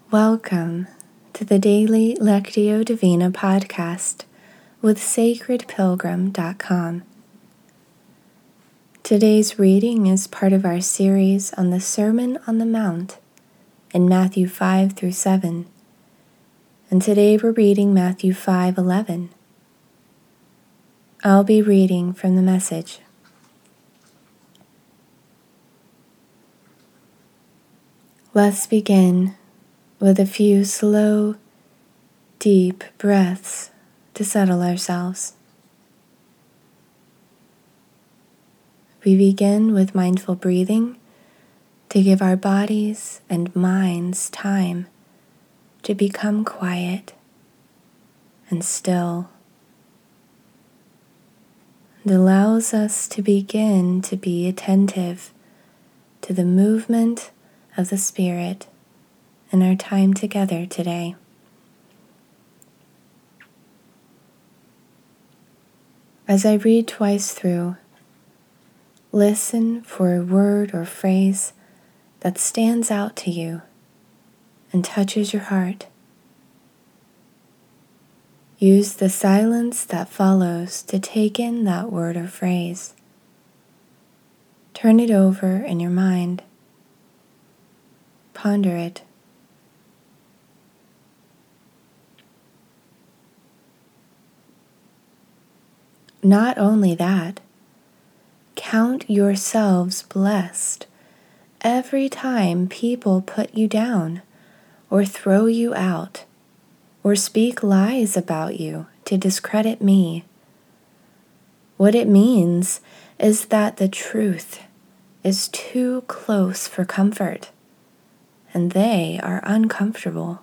Welcome to the Daily Lectio Divina podcast with sacredpilgrim.com. Today's reading is part of our series on the Sermon on the Mount in Matthew 5 through 7. And today we're reading Matthew 5:11. I'll be reading from the Message. Let's begin with a few slow, deep breaths to settle ourselves. We begin with mindful breathing to give our bodies and minds time to become quiet and still. It allows us to begin to be attentive to the movement of the Spirit in our time together today. As I read twice through, listen for a word or phrase that stands out to you and touches your heart. Use the silence that follows to take in that word or phrase. Turn it over in your mind. Ponder it. Not only that, count yourselves blessed every time people put you down or throw you out or speak lies about you to discredit me. What it means is that the truth is too close for comfort, and they are uncomfortable.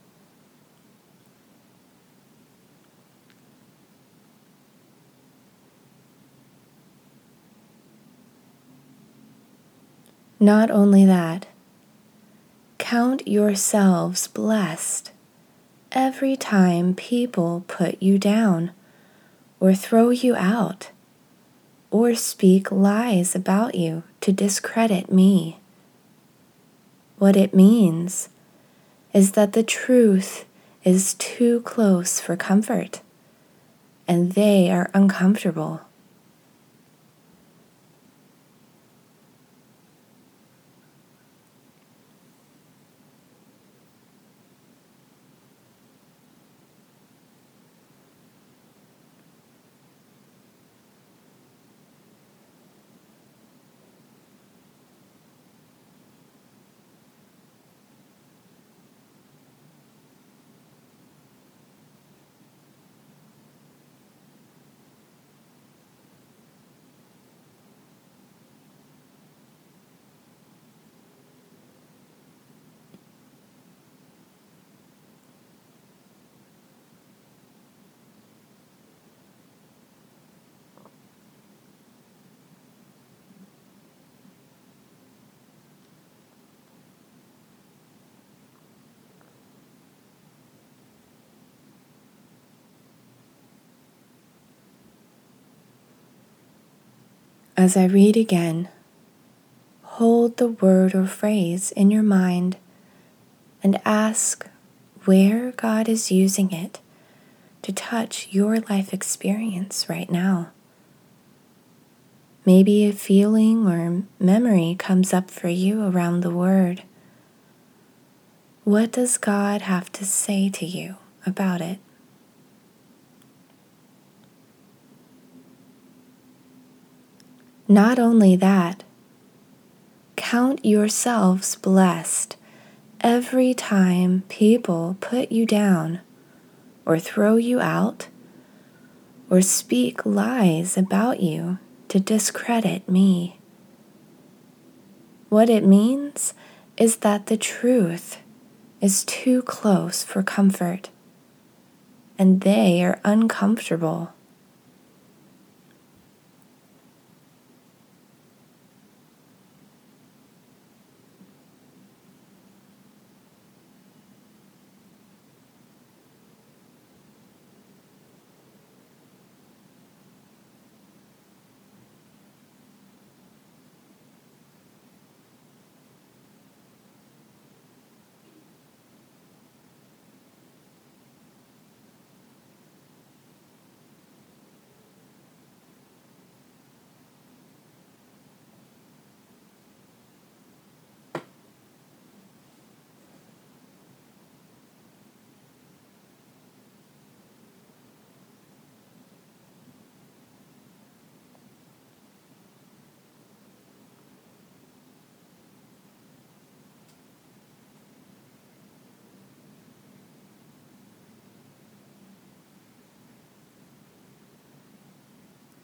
Not only that, count yourselves blessed every time people put you down or throw you out or speak lies about you to discredit me. What it means is that the truth is too close for comfort, and they are uncomfortable. As I read again, hold the word or phrase in your mind and ask where God is using it to touch your life experience right now. Maybe a feeling or memory comes up for you around the word. What does God have to say to you about it? Not only that, count yourselves blessed every time people put you down or throw you out or speak lies about you to discredit me. What it means is that the truth is too close for comfort, and they are uncomfortable.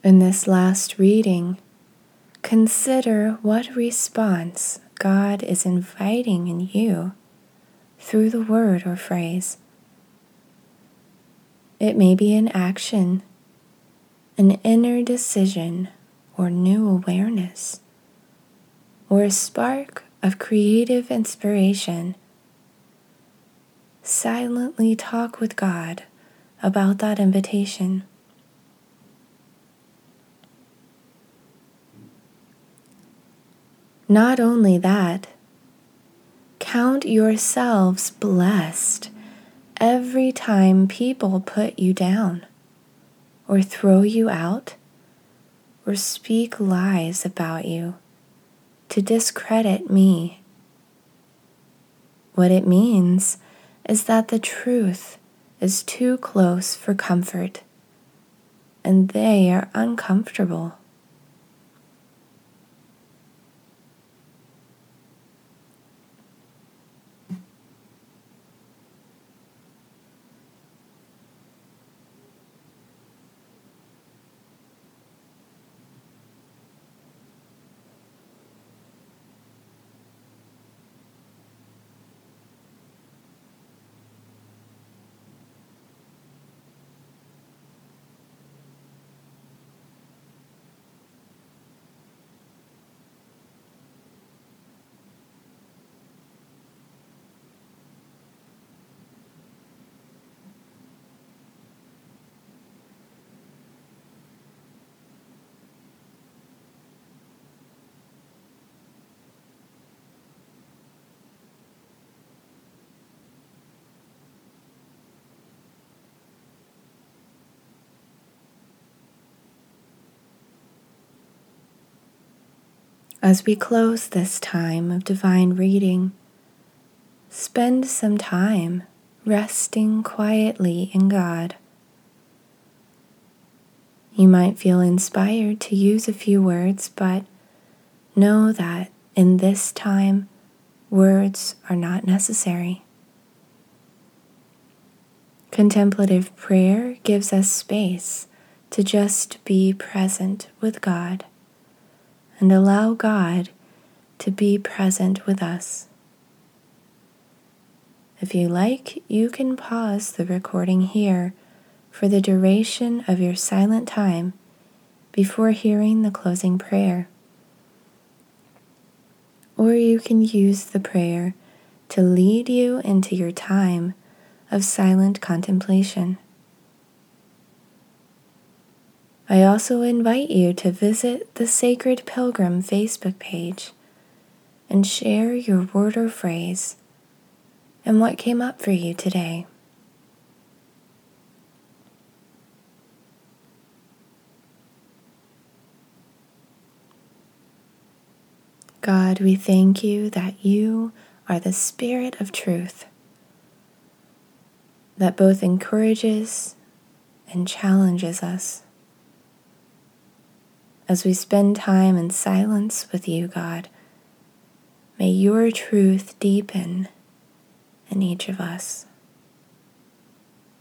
In this last reading, consider what response God is inviting in you through the word or phrase. It may be an action, an inner decision, or new awareness, or a spark of creative inspiration. Silently talk with God about that invitation. Not only that, count yourselves blessed every time people put you down, or throw you out, or speak lies about you to discredit me. What it means is that the truth is too close for comfort, and they are uncomfortable. As we close this time of divine reading, spend some time resting quietly in God. You might feel inspired to use a few words, but know that in this time, words are not necessary. Contemplative prayer gives us space to just be present with God and allow God to be present with us. If you like, you can pause the recording here for the duration of your silent time before hearing the closing prayer. Or you can use the prayer to lead you into your time of silent contemplation. I also invite you to visit the Sacred Pilgrim Facebook page and share your word or phrase and what came up for you today. God, we thank you that you are the Spirit of truth that both encourages and challenges us. As we spend time in silence with you, God, may your truth deepen in each of us.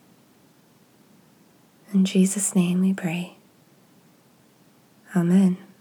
In Jesus' name we pray. Amen.